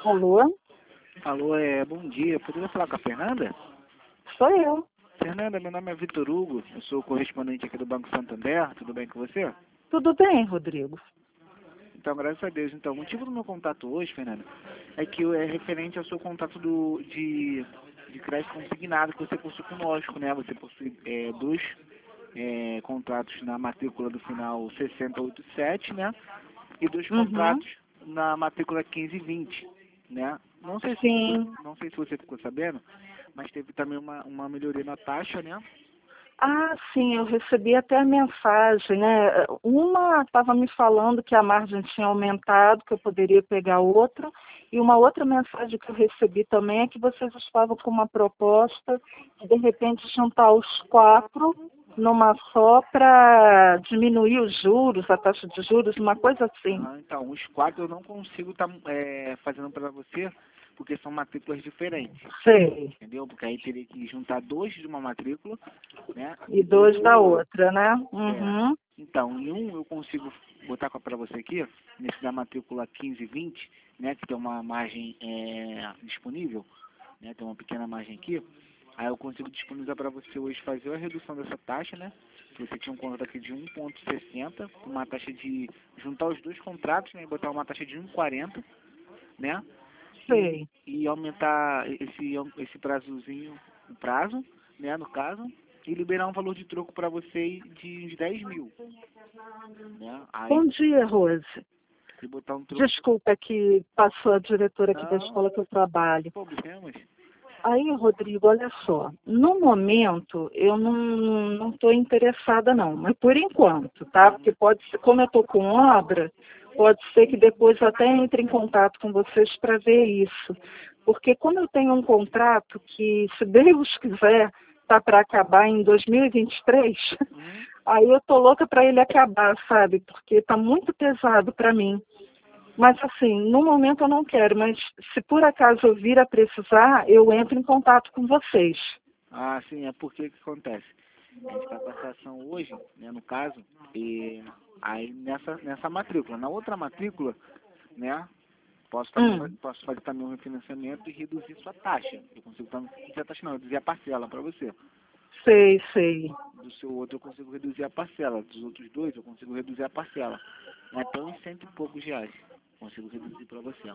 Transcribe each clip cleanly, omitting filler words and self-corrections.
Alô? Alô, bom dia. Poderia falar com a Fernanda? Sou eu. Fernanda, meu nome é Vitor Hugo, eu sou correspondente aqui do Banco Santander, tudo bem com você? Tudo bem, Rodrigo? Então, graças a Deus. Então, o motivo do meu contato hoje, Fernanda, é que é referente ao seu contato de crédito consignado que você possui conosco, né? Você possui dois contratos na matrícula do final 6087, né? E dois Uhum. contratos na matrícula 1520, né? Sim. Não sei se você ficou sabendo, mas teve também uma melhoria na taxa, né? Ah, sim, eu recebi até a mensagem, né? Uma estava me falando que a margem tinha aumentado, que eu poderia pegar outra, e uma outra mensagem que eu recebi também é que vocês estavam com uma proposta de repente juntar os quatro numa só para diminuir os juros, a taxa de juros, uma coisa assim. Ah, então, os quatro eu não consigo estar fazendo para você, porque são matrículas diferentes, Sei. entendeu? Porque aí teria que juntar dois de uma matrícula, né? E E dois dois de da outra. outra, né? É. Uhum. Então, em um eu consigo botar para você aqui, nesse da matrícula 1520, né? Que tem uma margem disponível, né? Tem uma pequena margem aqui. Aí eu consigo disponibilizar para você hoje fazer a redução dessa taxa, né? Se você tinha um contrato aqui de 1,60, uma taxa de juntar os dois contratos, né? E botar uma taxa de 1,40, né? Sei. E aumentar esse prazozinho, o prazo, né? No caso, e liberar um valor de troco para você de uns 10 mil, né? Aí Bom dia, Rose. se botar um troco, Desculpa, é que passou a diretora aqui da não, escola que eu trabalho. problemas. Aí, Rodrigo, olha só, no momento eu não estou interessada não, mas por enquanto, tá? Porque pode ser, como eu estou com obra, pode ser que depois eu até entre em contato com vocês para ver isso. Porque como eu tenho um contrato que, se Deus quiser, está para acabar em 2023, Uhum. aí eu tô louca para ele acabar, sabe? Porque está muito pesado para mim. Mas assim, no momento eu não quero, mas se por acaso eu vir a precisar, eu entro em contato com vocês. Ah, sim, é porque o que acontece? A gente está com essa ação hoje, né, no caso, e aí nessa matrícula. Na outra matrícula, né, posso fazer também um refinanciamento e reduzir sua taxa. Eu consigo também, reduzir a taxa não, reduzir a parcela para você. Sei, sei. Do seu outro eu consigo reduzir a parcela, dos outros dois eu consigo reduzir a parcela. Então em cento e poucos reais consigo reduzir para você.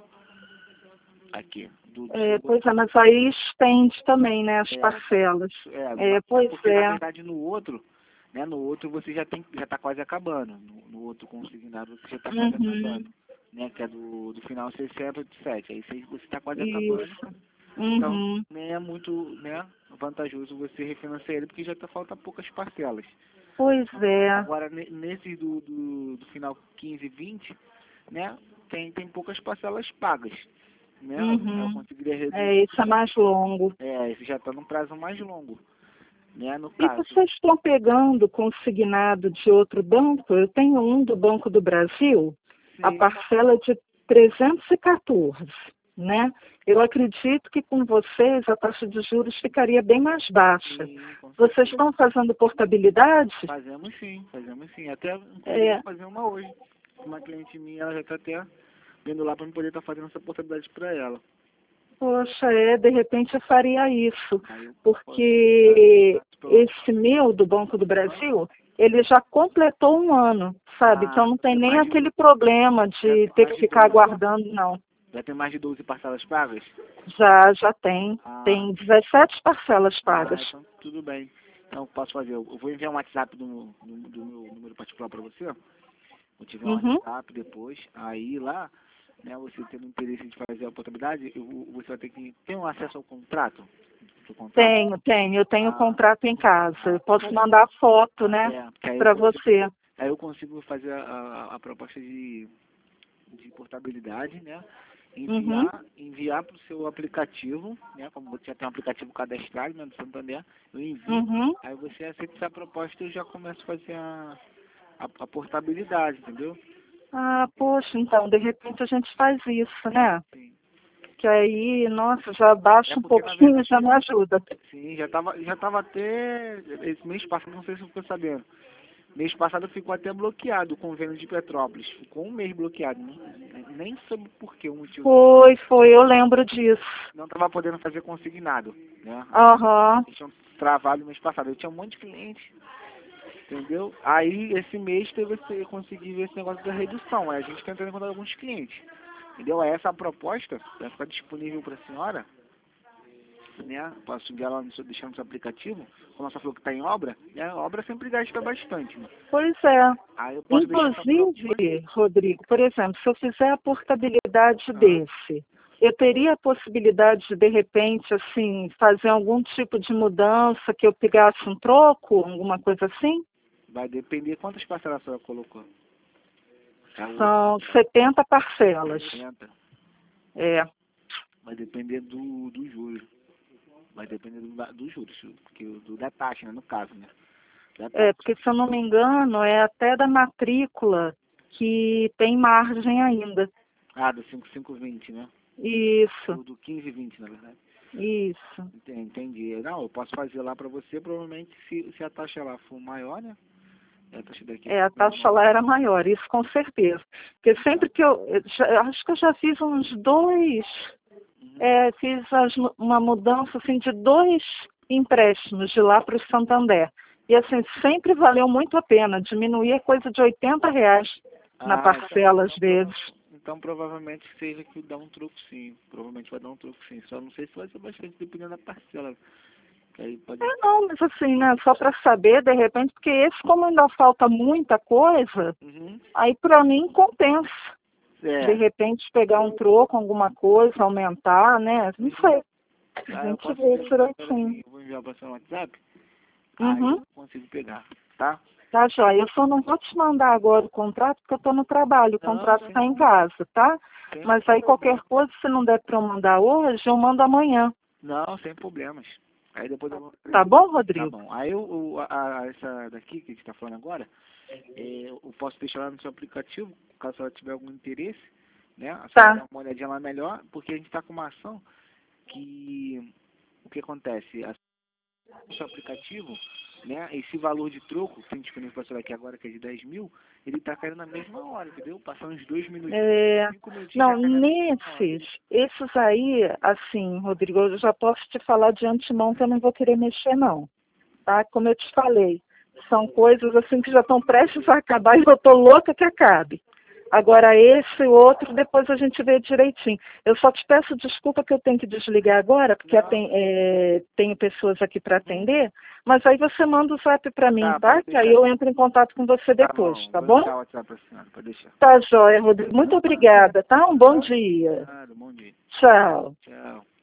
Aqui, do seu É, outro. pois é, mas aí estende também, né, as É, parcelas. É, pois porque na é. verdade no outro, né, no outro você já está quase acabando. No outro consignado você já está quase Uhum, acabando. Né, que é do final 607. Aí você está quase acabando. isso. Então, Uhum, nem é muito, né, vantajoso você refinanciar ele porque já tá, falta poucas parcelas. pois é. Agora, nesse do final 15 e 20, né, tem poucas parcelas pagas. Né? Eu Uhum. conseguiria reduzir. É, isso é mais longo. Esse já está num prazo mais longo, né, no E caso. vocês estão pegando consignado de outro banco? Eu tenho um do Banco do Brasil, a Sim, parcela é de 314, né? Eu acredito que com vocês a taxa de juros ficaria bem mais baixa. sim, com Vocês certeza. estão fazendo portabilidade? Fazemos sim, fazemos sim. Até, inclusive, vou É, fazer uma hoje. Uma cliente minha, ela já está até vendo lá para eu poder estar fazendo essa portabilidade para ela. poxa, de repente eu faria isso, Aí eu posso porque pelo. esse meu do Banco do Brasil, ele já completou um ano, sabe? Então Ah, não tem tem nem mais de, aquele problema já de tem ter mais que de ficar 12. aguardando, não. Já tem mais de 12 parcelas pagas? Já tem. Ah, Tem 17 parcelas pagas. então tudo bem. Então eu posso fazer. Eu vou enviar um WhatsApp do meu número particular para você. Vou te enviar um Uhum. WhatsApp depois. Aí lá, né, você tendo interesse de fazer a portabilidade, você vai ter que ter um acesso ao contrato. Do contrato? Tenho. Eu tenho Ah, contrato em casa. Eu posso porque, mandar foto, né, porque para você. aí eu consigo fazer a proposta de portabilidade, né? Uhum. Enviar para o seu aplicativo, né? Como você já tem um aplicativo cadastrado, né, do Santander, eu envio, Uhum. aí você aceita essa proposta e eu já começo a fazer a portabilidade, entendeu? Ah, poxa, então, de repente a gente faz isso, né? Sim. Que aí, nossa, já É baixa um porque na pouquinho, verdade, já me ajuda. sim, já tava até esse mês passado, não sei se você ficou sabendo, Mês passado ficou até bloqueado o convênio de Petrópolis. Ficou um mês bloqueado. Nem soube por que o motivo. Foi, eu lembro disso. Não estava podendo fazer consignado, né? Aham. Eles tinham travado no mês passado. Eu tinha um monte de cliente, entendeu? Aí, esse mês, eu consegui ver esse negócio da redução. Aí a gente está entrando em contato com alguns clientes. Entendeu? Aí essa proposta vai ficar disponível para a senhora, né? Posso enviar lá deixar no seu aplicativo. Como você falou que está em obra, né? A obra sempre gasta bastante, né? Pois é. Aí eu posso Inclusive, Rodrigo, por exemplo, se eu fizer a portabilidade desse, eu teria a possibilidade de repente, assim, fazer algum tipo de mudança, que eu pegasse um troco, alguma coisa assim? Vai depender quantas parcelas a senhora colocou. São 70 parcelas. 70. É. Vai depender do juros. Vai depender do juros, da taxa, né, no caso, né? Porque se eu não me engano, é até da matrícula que tem margem ainda. Ah, do 5520, né? Isso. Do 1520, na verdade. Isso. Entendi. Não, eu posso fazer lá para você, provavelmente, se a taxa lá for maior, né? A taxa daqui a taxa lá era maior, isso com certeza. Porque sempre que acho que eu já fiz uns dois, fiz uma mudança assim, de 2 empréstimos de lá para o Santander. E assim, sempre valeu muito a pena, diminuir coisa de R$ 80 na parcela às vezes. Então provavelmente seja que dá um troco sim, provavelmente vai dar um troco sim, só não sei se vai ser bastante dependendo da parcela. Aí pode... Não, mas assim, né, só para saber, de repente, porque esse, como ainda falta muita coisa, aí para mim compensa. De repente pegar um troco, alguma coisa, aumentar, né? Não sei. A gente vê direitinho. Eu vou enviar para o seu WhatsApp, aí eu consigo pegar, tá? Tá, joia. Eu só não vou te mandar agora o contrato, porque eu estou no trabalho. O contrato está em casa, tá? Mas aí qualquer coisa, se não der para eu mandar hoje, eu mando amanhã. Não, sem problemas. Aí depois eu vou... Tá bom, Rodrigo? Tá bom. Aí essa daqui que a gente está falando agora, eu posso deixar lá no seu aplicativo, caso ela tiver algum interesse, né? A senhora dá uma olhadinha lá melhor, porque a gente está com uma ação que... O que acontece? O seu aplicativo, né? Esse valor de troco que tem disponível para a senhora aqui agora, que é de 10 mil, ele está caindo na mesma hora, entendeu? Passando uns 2 minutos, 5 minutinhos. Não, esses aí, assim, Rodrigo, eu já posso te falar de antemão que eu não vou querer mexer, não. Tá? Como eu te falei, são coisas assim que já estão prestes a acabar e eu estou louca que acabe. Agora esse e outro, depois a gente vê direitinho. Eu só te peço desculpa que eu tenho que desligar agora, porque tenho pessoas aqui para atender, mas aí você manda o zap para mim, tá? Que aí eu entro em contato com você depois, tá bom? Vou deixar o WhatsApp pra senhora, pode deixar. Tá, joia, Rodrigo. Muito obrigada, tá? Um bom dia. Bom dia. Tchau. Tchau.